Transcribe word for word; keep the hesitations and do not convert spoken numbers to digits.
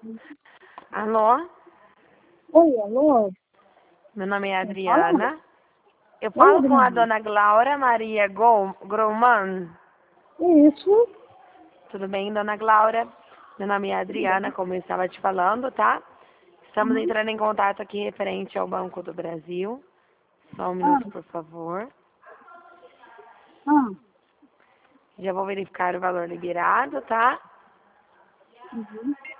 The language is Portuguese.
Alô? Oi, alô? Meu nome é Quem fala? Adriana. Eu Oi, falo com a Adriana. dona Glaura Maria Gol- Groman. Isso. Tudo bem, dona Glaura? Meu nome é Adriana, como eu estava te falando, tá? Estamos Uhum. entrando em contato aqui referente ao Banco do Brasil. Só um Ah, minuto, por favor. ah. Já vou verificar o valor liberado, tá? Uhum.